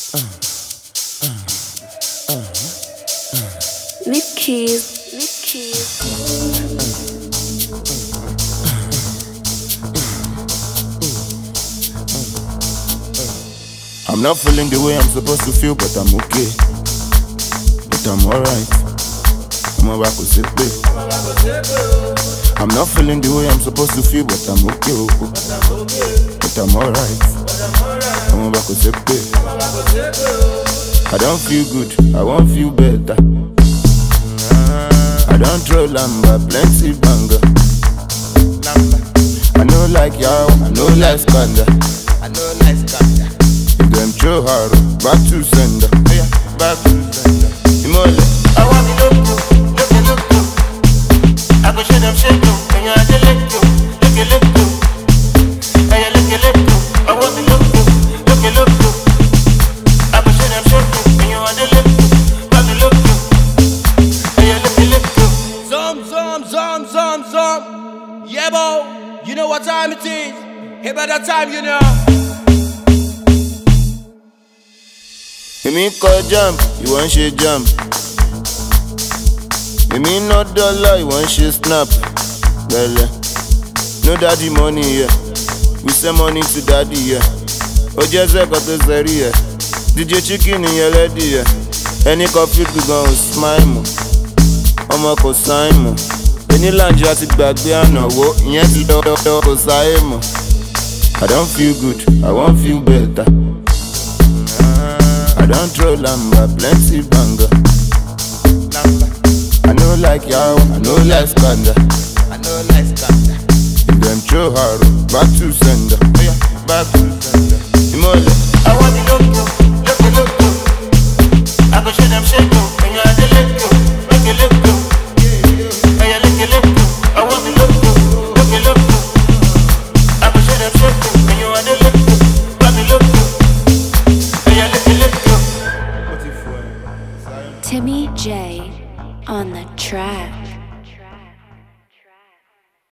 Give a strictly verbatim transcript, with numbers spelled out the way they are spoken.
Mickey's, Mickey's. I'm not feeling the way I'm supposed to feel, but I'm okay. But I'm alright. I'm about to say pay. I'm not feeling the way I'm supposed to feel, but I'm okay. Oh, oh. But I'm alright. I'm about to say pay. I don't feel good, I won't feel better. I don't throw lamba, plenty banger. I know like y'all, I know like scandal. I know like scandal. If them throw hard, back to sender. Yeah, back to sender. Imole. I want to look to, look to, look to. I go show them shake to, and you have to look to, look to, look to. And you look to, look to. I want to look to, look to, look to. I go show them shake to, and you have to look to, back to look to. And you look to, look to. Zum, zum, zum, zum, zum. Yeah, bo. You know what time it is? Hey, by that time, you know. Èmi kọ jump, ìwọ ń ṣe jump. Èmi ná dọ́là, ìwọ ń ṣe snap. Bẹ̀lẹ̀, no daddy money here. We send money to daddy here. Ó jẹ́ sẹ́kọ̀ tó sẹ́rí here. D J Chicken yẹn lẹ́dí here. Ẹni kan fíìpì gan ò smile mọ̀. Ọmọ kò sáìn mọ̀. Ẹni lànjọ àti gbàgbé ànáwó, ìyẹn ti lọ́ọ́ kò sáyé mọ̀. I don't feel good, I won't feel better. I don't throw lamba, plenty banger. I know like y'all, I know like scandal. I know like scandal. If them throw hard, back to sender. Yeah, back to sender. Imole. I want to look to, look to, look to. I go show them shake to, and you have to look to, look to, look to. And you look to, look to. I want to look to, look to, look to. I go show them shake to, and you have to look to, back to look to. And you look to, look to. Timmy J on the track.